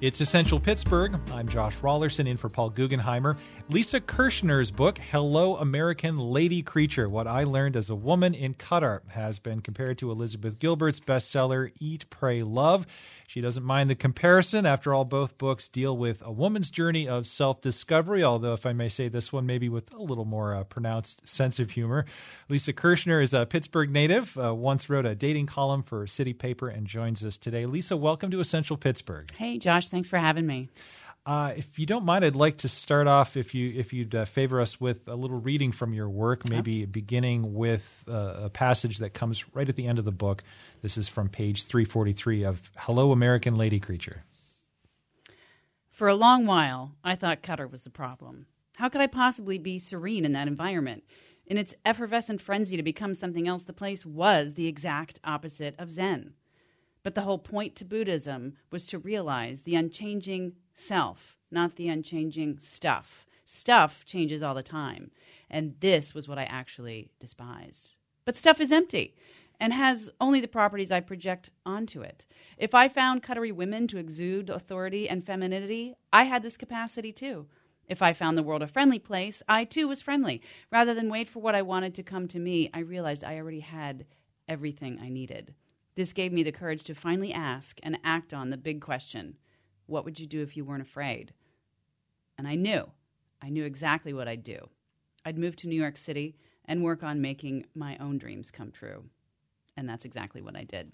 It's Essential Pittsburgh. I'm Josh Rawlerson in for Paul Guggenheimer. Lisa Kirshner's book, Hello, American Lady Creature, What I Learned as a Woman in Qatar, has been compared to Elizabeth Gilbert's bestseller, Eat, Pray, Love. She doesn't mind the comparison. After all, both books deal with a woman's journey of self-discovery, although, if I may say, this one maybe with a little more pronounced sense of humor. Lisa Kirshner is a Pittsburgh native, once wrote a dating column for City Paper, and joins us today. Lisa, welcome to Essential Pittsburgh. Hey, Josh. Thanks for having me. If you don't mind, I'd like to start off, if you'd favor us with a little reading from your work, maybe beginning with a passage that comes right at the end of the book. This is from page 343 of Hello, American Lady Creature. For a long while, I thought Qatar was the problem. How could I possibly be serene in that environment? In its effervescent frenzy to become something else, the place was the exact opposite of Zen. But the whole point to Buddhism was to realize the unchanging self, not the unchanging stuff. Stuff changes all the time, and this was what I actually despised. But stuff is empty and has only the properties I project onto it. If I found Qatari women to exude authority and femininity, I had this capacity too. If I found the world a friendly place, I too was friendly. Rather than wait for what I wanted to come to me, I realized I already had everything I needed. This gave me the courage to finally ask and act on the big question, what would you do if you weren't afraid? And I knew exactly what I'd do. I'd move to New York City and work on making my own dreams come true. And that's exactly what I did.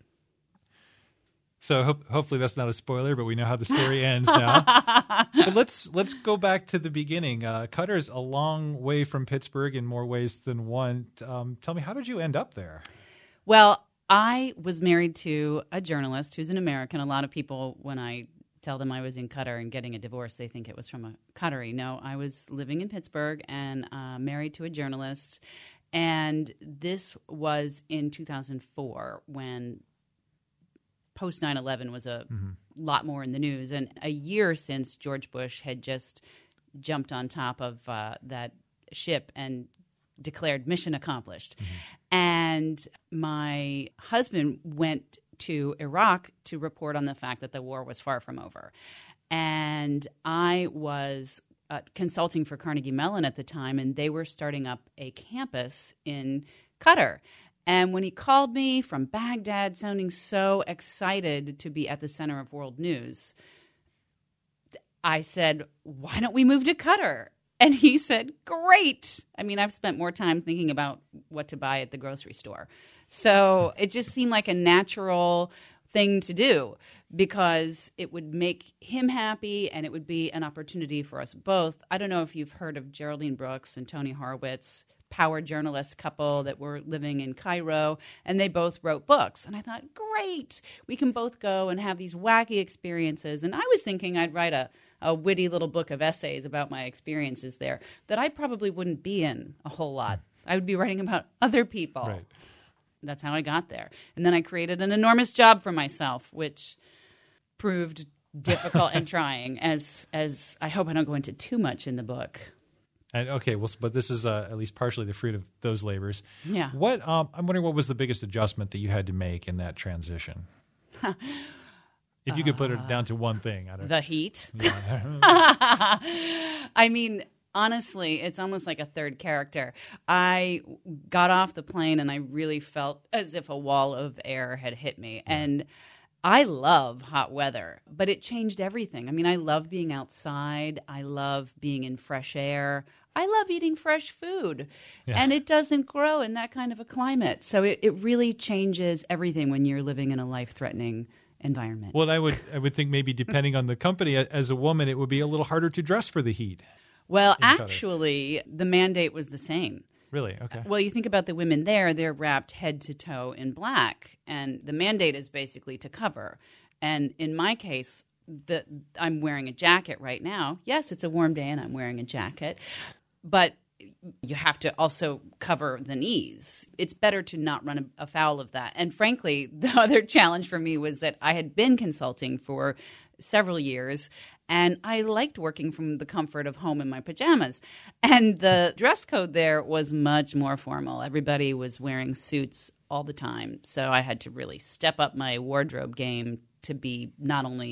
So hopefully that's not a spoiler, but we know how the story ends now. But let's go back to the beginning. Qatar's a long way from Pittsburgh in more ways than one. Tell me, how did you end up there? Well, I was married to a journalist who's an American. A lot of people, when I tell them I was in Qatar and getting a divorce, they think it was from a Qatari. No, I was living in Pittsburgh and married to a journalist. And this was in 2004 when post 9/11 was a lot more in the news. And a year since George Bush had just jumped on top of that ship and declared mission accomplished. And my husband went to Iraq to report on the fact that the war was far from over. And I was consulting for Carnegie Mellon at the time, and they were starting up a campus in Qatar. And when he called me from Baghdad, sounding so excited to be at the center of world news, I said, why don't we move to Qatar? And he said, great. I mean, I've spent more time thinking about what to buy at the grocery store. So it just seemed like a natural thing to do because it would make him happy and it would be an opportunity for us both. I don't know if you've heard of Geraldine Brooks and Tony Horowitz, power journalist couple that were living in Cairo, and they both wrote books. And I thought, great, we can both go and have these wacky experiences. And I was thinking I'd write a witty little book of essays about my experiences there that I probably wouldn't be in a whole lot. I would be writing about other people. Right. That's how I got there. And then I created an enormous job for myself, which proved difficult and trying, as I hope I don't go into too much in the book. And okay, well, but this is at least partially the fruit of those labors. Yeah. What I'm wondering, what was the biggest adjustment that you had to make in that transition? If you could put it down to one thing, I don't know. The heat. Yeah. I mean, honestly, it's almost like a third character. I got off the plane and I really felt as if a wall of air had hit me. Yeah. And I love hot weather, but it changed everything. I mean, I love being outside. I love being in fresh air. I love eating fresh food. Yeah. And it doesn't grow in that kind of a climate. So it really changes everything when you're living in a life-threatening environment. Well, I would think maybe depending on the company, as a woman, it would be a little harder to dress for the heat. Well, actually, the mandate was the same. Really? Okay. Well, you think about the women there, they're wrapped head to toe in black, and the mandate is basically to cover. And in my case, I'm wearing a jacket right now. Yes, it's a warm day and I'm wearing a jacket, but you have to also cover the knees. It's better to not run afoul of that. And frankly, the other challenge for me was that I had been consulting for several years, and I liked working from the comfort of home in my pajamas. And the dress code there was much more formal. Everybody was wearing suits all the time. So I had to really step up my wardrobe game to be not only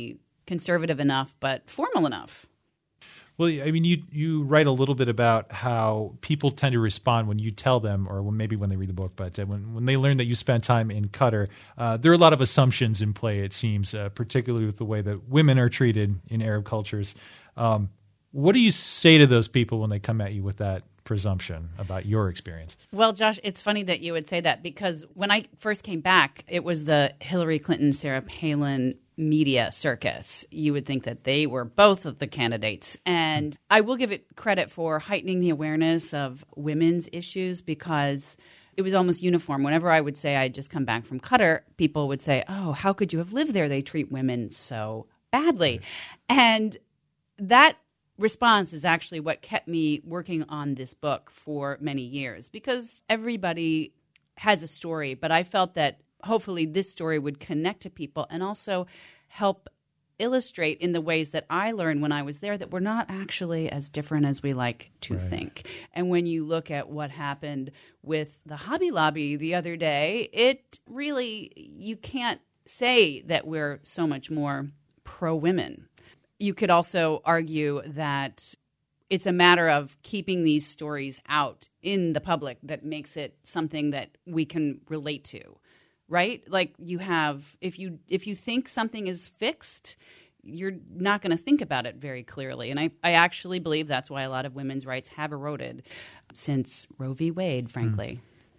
conservative enough, but formal enough. Well, I mean, you write a little bit about how people tend to respond when you tell them, or maybe when they read the book, but when they learn that you spent time in Qatar, there are a lot of assumptions in play, it seems, particularly with the way that women are treated in Arab cultures. What do you say to those people when they come at you with that presumption about your experience? Well, Josh, it's funny that you would say that, because when I first came back, it was the Hillary Clinton, Sarah Palin media circus. You would think that they were both of the candidates. And I will give it credit for heightening the awareness of women's issues, because it was almost uniform. Whenever I would say I had just come back from Qatar, people would say, oh, how could you have lived there? They treat women so badly. And that response is actually what kept me working on this book for many years, because everybody has a story, but I felt that hopefully this story would connect to people and also help illustrate in the ways that I learned when I was there that we're not actually as different as we like to think. And when you look at what happened with the Hobby Lobby the other day, it really, you can't say that we're so much more pro-women. You could also argue that it's a matter of keeping these stories out in the public that makes it something that we can relate to. Right? Like you have, if you think something is fixed, you're not going to think about it very clearly. And I actually believe that's why a lot of women's rights have eroded since Roe v. Wade, frankly.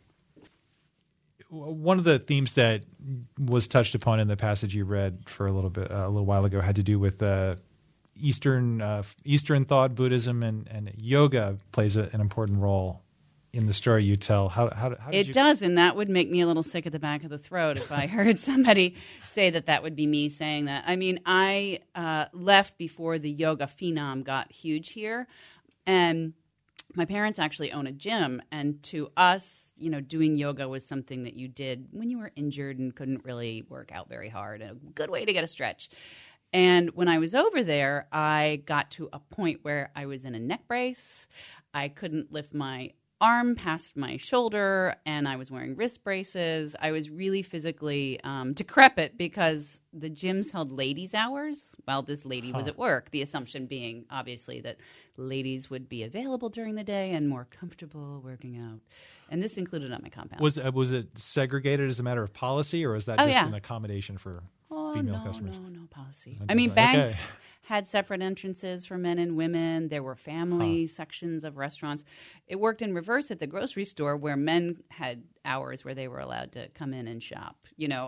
One of the themes that was touched upon in the passage you read for a little while ago had to do with Eastern thought, Buddhism, and yoga plays an important role in the story you tell. How did it does, and that would make me a little sick at the back of the throat if I heard somebody say that would be me saying that. I mean, I left before the yoga phenom got huge here, and my parents actually own a gym, and to us, doing yoga was something that you did when you were injured and couldn't really work out very hard, and a good way to get a stretch. And when I was over there, I got to a point where I was in a neck brace. I couldn't lift my arm past my shoulder, and I was wearing wrist braces. I was really physically decrepit because the gyms held ladies' hours while this lady was at work, the assumption being obviously that ladies would be available during the day and more comfortable working out. And this included on my compound. Was it segregated as a matter of policy, or is that an accommodation for female customers? No policy. Okay. I mean, banks had separate entrances for men and women. There were family sections of restaurants. It worked in reverse at the grocery store, where men had hours where they were allowed to come in and shop.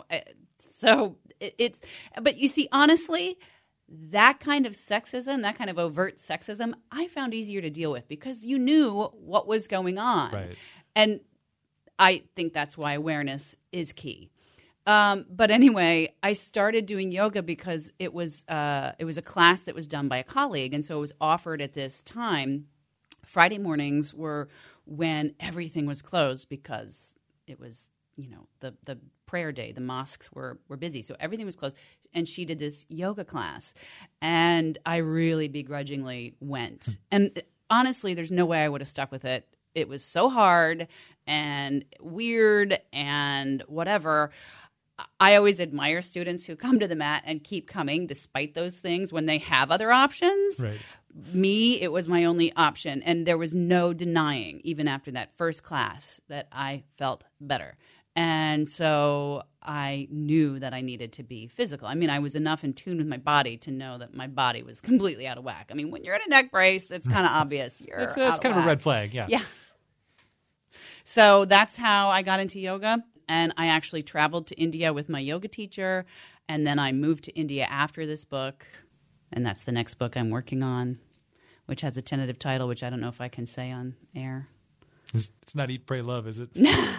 So it's. But you see, honestly, that kind of sexism, that kind of overt sexism, I found easier to deal with because you knew what was going on. Right. And I think that's why awareness is key. But anyway, I started doing yoga because it was a class that was done by a colleague, and so it was offered at this time. Friday mornings were when everything was closed because it was, the prayer day. The mosques were busy, so everything was closed. And she did this yoga class, and I really begrudgingly went. And honestly, there's no way I would have stuck with it. It was so hard and weird and whatever. I always admire students who come to the mat and keep coming despite those things when they have other options. Right. Me, it was my only option. And there was no denying, even after that first class, that I felt better. And so I knew that I needed to be physical. I mean, I was enough in tune with my body to know that my body was completely out of whack. I mean, when you're in a neck brace, it's kind of obvious you're It's out of kind whack. of a red flag, yeah. Yeah. So that's how I got into yoga. And I actually traveled to India with my yoga teacher. And then I moved to India after this book. And that's the next book I'm working on, which has a tentative title, which I don't know if I can say on air. It's not Eat, Pray, Love, is it?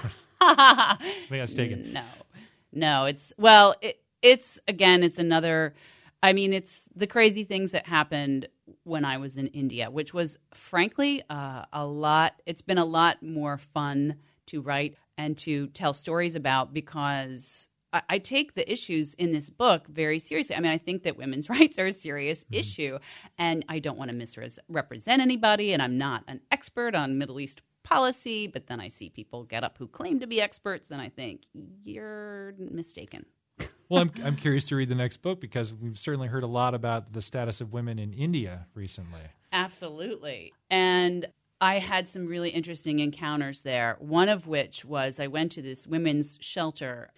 I think that's taken. No. It's another. I mean, it's the crazy things that happened when I was in India, which was frankly a lot. It's been a lot more fun to write and to tell stories about because I take the issues in this book very seriously. I mean, I think that women's rights are a serious issue, and I don't want to misrepresent anybody, and I'm not an expert on Middle East policy, but then I see people get up who claim to be experts, and I think, you're mistaken. Well, I'm curious to read the next book because we've certainly heard a lot about the status of women in India recently. Absolutely. And I had some really interesting encounters there, one of which was I went to this women's shelter,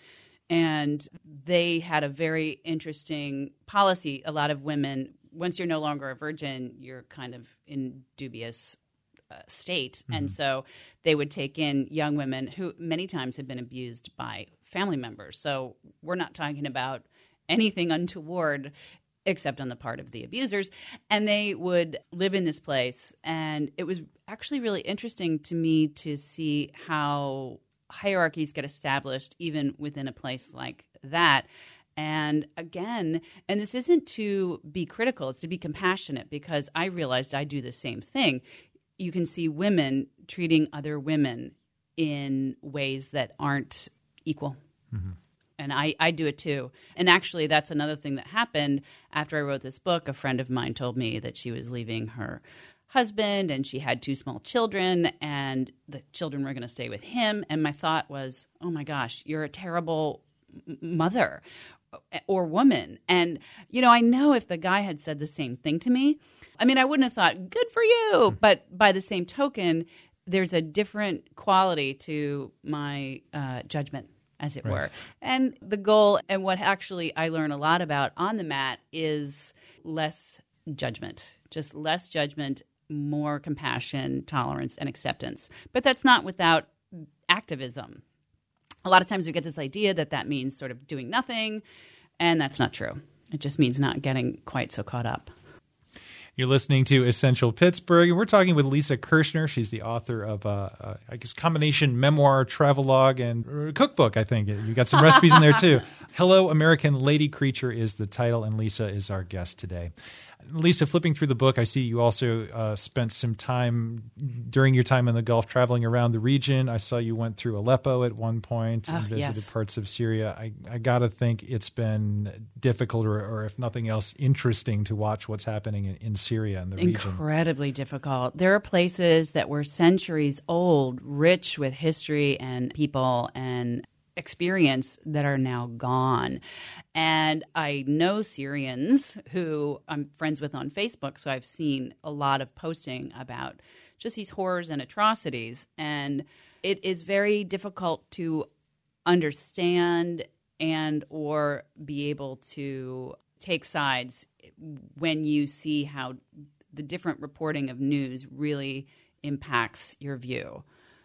and they had a very interesting policy. A lot of women, once you're no longer a virgin, you're kind of in dubious state. Mm-hmm. And so they would take in young women who many times had been abused by family members. So we're not talking about anything untoward except on the part of the abusers. And they would live in this place. And it was actually really interesting to me to see how hierarchies get established even within a place like that. And again, and this isn't to be critical, it's to be compassionate, because I realized I do the same thing. You can see women treating other women in ways that aren't equal. Mm-hmm. And I do it too. And actually, that's another thing that happened after I wrote this book. A friend of mine told me that she was leaving her husband and she had 2 small children and the children were going to stay with him. And my thought was, oh my gosh, you're a terrible mother or woman. And, I know if the guy had said the same thing to me, I wouldn't have thought, good for you. But by the same token, there's a different quality to my judgment, as it were. And the goal, and what actually I learn a lot about on the mat, is less judgment. Just less judgment, more compassion, tolerance, and acceptance. But that's not without activism. A lot of times we get this idea that means sort of doing nothing, and that's not true. It just means not getting quite so caught up. You're listening to Essential Pittsburgh, and we're talking with Lisa Kirschner. She's the author of a combination memoir, travelogue, and cookbook, I think. You got some recipes in there, too. Hello, American Lady Creature is the title, and Lisa is our guest today. Lisa, flipping through the book, I see you also spent some time during your time in the Gulf traveling around the region. I saw you went through Aleppo at one point and visited parts of Syria. I got to think it's been difficult or, if nothing else, interesting to watch what's happening in Syria and the region. Incredibly difficult. There are places that were centuries old, rich with history and people and experience, that are now gone. And I know Syrians who I'm friends with on Facebook, so I've seen a lot of posting about just these horrors and atrocities. And it is very difficult to understand and or be able to take sides when you see how the different reporting of news really impacts your view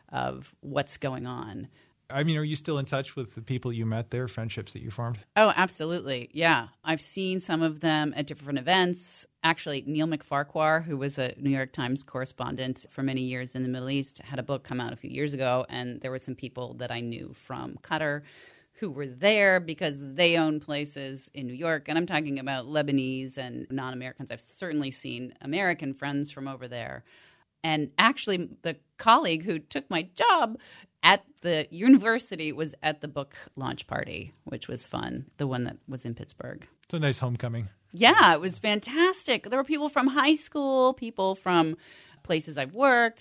of what's going on. Are you still in touch with the people you met there, friendships that you formed? Oh, absolutely. Yeah. I've seen some of them at different events. Actually, Neil McFarquhar, who was a New York Times correspondent for many years in the Middle East, had a book come out a few years ago, and there were some people that I knew from Qatar who were there because they own places in New York. And I'm talking about Lebanese and non-Americans. I've certainly seen American friends from over there. And actually, the colleague who took my job at the university was at the book launch party, which was fun, the one that was in Pittsburgh. It's a nice homecoming. Yeah, it was fantastic. There were people from high school, people from places I've worked.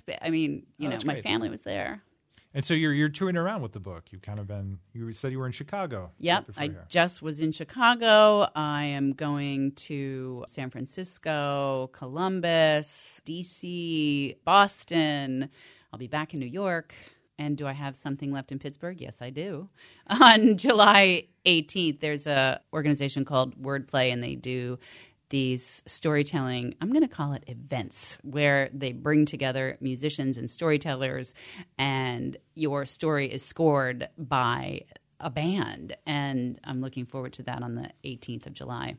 My family was there. And so you're touring around with the book. You said you were in Chicago. Yep, I just was in Chicago. I am going to San Francisco, Columbus, D.C., Boston. I'll be back in New York. And do I have something left in Pittsburgh? Yes, I do. On July 18th, there's an organization called Wordplay, and they do these storytelling, I'm going to call it events, where they bring together musicians and storytellers, and your story is scored by a band. And I'm looking forward to that on the 18th of July.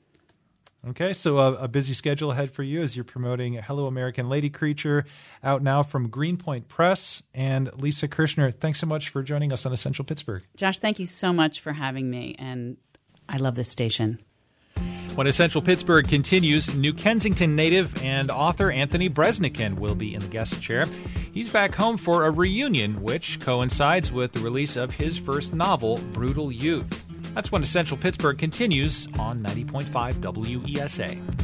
Okay, so a busy schedule ahead for you as you're promoting Hello, American Lady Creature, out now from Greenpoint Press. And Lisa Kirschner, thanks so much for joining us on Essential Pittsburgh. Josh, thank you so much for having me, and I love this station. When Essential Pittsburgh continues, New Kensington native and author Anthony Breznican will be in the guest chair. He's back home for a reunion, which coincides with the release of his first novel, Brutal Youth. That's when Essential Pittsburgh continues on 90.5 WESA.